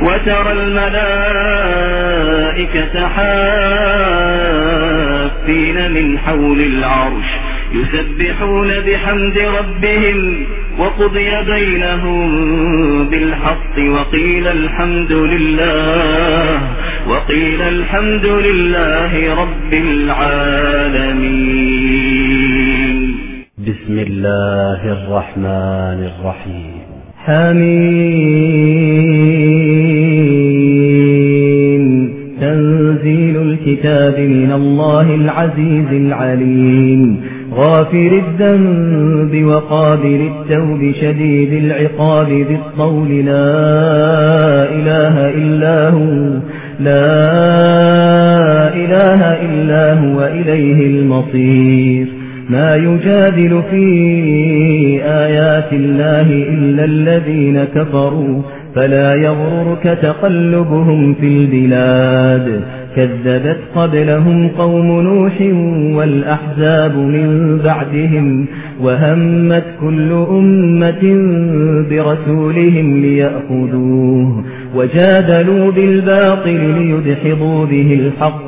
وترى الملائكة حافين من حول العرش يسبحون بحمد ربهم وقضي بينهم بالحق وقيل الحمد لله رب العالمين. بسم الله الرحمن الرحيم. حميم. تنزيل الكتاب من الله العزيز العليم، غافر الذنب وقابل التوب شديد العقاب ذي الطول لا إله إلا هو إليه المصير. ما يجادل في آيات الله إلا الذين كفروا فلا يغررك تقلبهم في البلاد. كذبت قبلهم قوم نوح والأحزاب من بعدهم وهمت كل أمة برسولهم ليأخذوه وجادلوا بالباطل ليدحضوا به الحق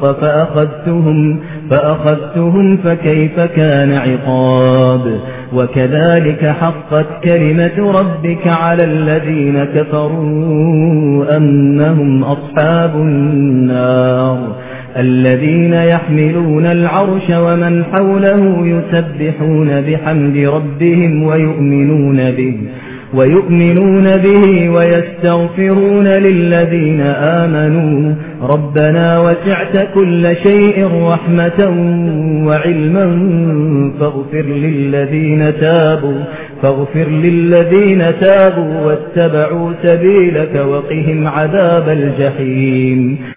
فأخذتهم فكيف كان عقاب. وكذلك حقت كلمة ربك على الذين كفروا أنهم أصحاب النار الذين يحملون العرش ومن حوله يسبحون بحمد ربهم ويؤمنون به ويستغفرون للذين آمنوا ربنا وسعت كل شيء رحمة وعلما فاغفر للذين تابوا واتبعوا سبيلك وقهم عذاب الجحيم.